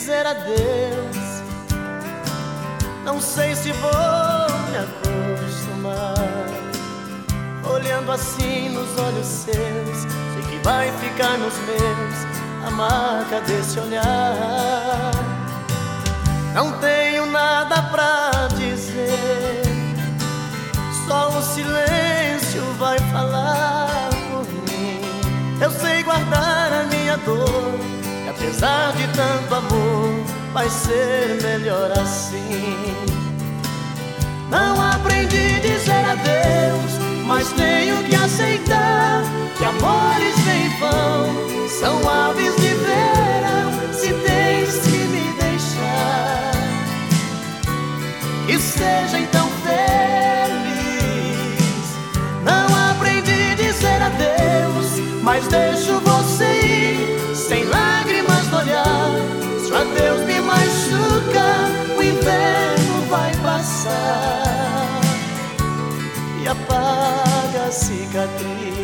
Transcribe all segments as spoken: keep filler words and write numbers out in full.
dizer adeus. Não sei se vou me acostumar. Olhando assim nos olhos seus, sei que vai ficar nos meus a marca desse olhar. Não tenho nada pra dizer, só o silêncio vai falar por mim. Eu sei guardar a minha dor, e apesar de tanto amor, vai ser melhor assim. Não aprendi a dizer adeus, mas tenho que aceitar que amores vêm e vão, são aves de verão. Se tens que me deixar, que seja então feliz. Não aprendi a dizer adeus, mas deixo você ir sem lágrimas no olhar. Se o adeus me machuca, o inverno vai passar e apaga a cicatriz.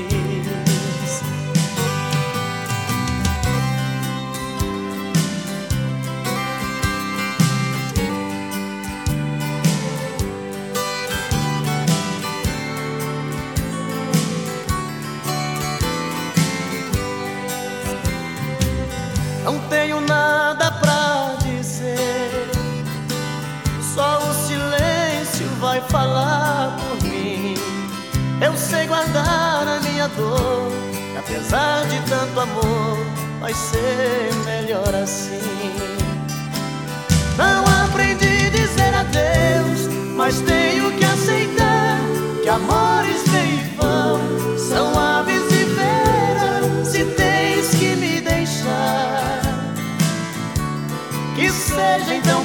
Não tenho nada pra dizer, só o silêncio vai falar por mim. Eu sei guardar a minha dor, e apesar de tanto amor, vai ser melhor assim. Não aprendi a dizer adeus, mas tenho que aceitar que amores vêm e vão, são aves de verão. Se tens que me deixar, que seja então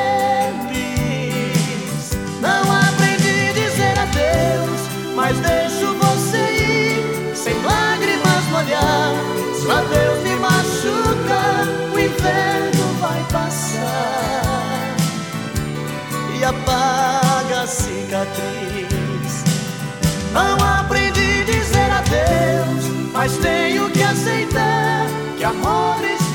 feliz. Não aprendi a dizer adeus, mas deixo você ir sem lágrimas no olhar. Se o adeus me machuca, o inverno vai passar e apaga a cicatriz. Não aprendi a dizer adeus, mas tenho que aceitar que amores